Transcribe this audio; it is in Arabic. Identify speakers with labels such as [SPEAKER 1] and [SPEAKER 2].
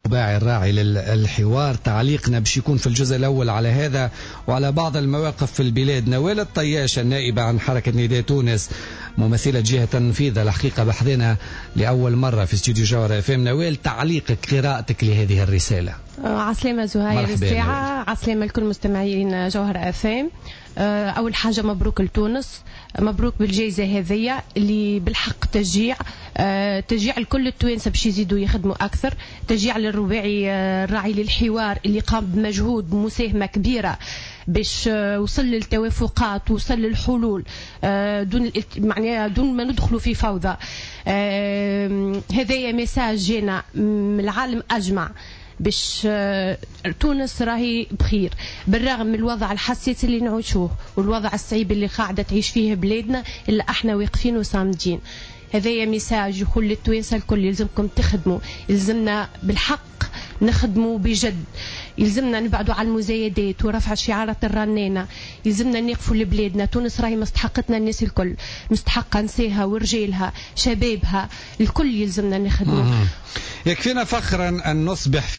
[SPEAKER 1] باعي الراعي للحوار. تعليقنا باش يكون في الجزء الأول على هذا وعلى بعض المواقف في البلاد. نوال الطياش النائبة عن حركة نداء تونس ممثلة جهة تنفيذ، الحقيقة بحثنا لأول مرة في استوديو جوهر FM. نوال، تعليقك، قراءتك لهذه الرسالة.
[SPEAKER 2] عسلامة زهير الساعة، عسلامة لكل مستمعين جوهر FM. أول حاجة مبروك لتونس، مبروك بالجائزة هذية اللي بالحق تشجيع لكل التوانسة باش يزيدوا يخدموا أكثر، تشجيع للرباعي الراعي للحوار اللي قام بمجهود مساهمة كبيرة باش وصل للتوافقات وصل للحلول دون ما ندخلوا في فوضى. هذايا ميساج جينا من العالم أجمع باش تونس راهي بخير بالرغم من الوضع الحساس اللي نعيشوه والوضع الصعيب اللي قاعدة تعيش فيه بلادنا، إلا احنا واقفين وصامدين. هذايا ميساج يقول للتوانسة الكل يلزمكم تخدموا، يلزمنا بالحق نخدموا بجد، يلزمنا نبعدوا على المزايدات ورفع شعارات الرنانة، يلزمنا نقفوا لبلادنا. تونس راهي مستحقتنا، الناس الكل مستحقة، نساها ورجالها شبابها الكل يلزمنا نخدموا.
[SPEAKER 1] يكفينا فخرا أن نصبح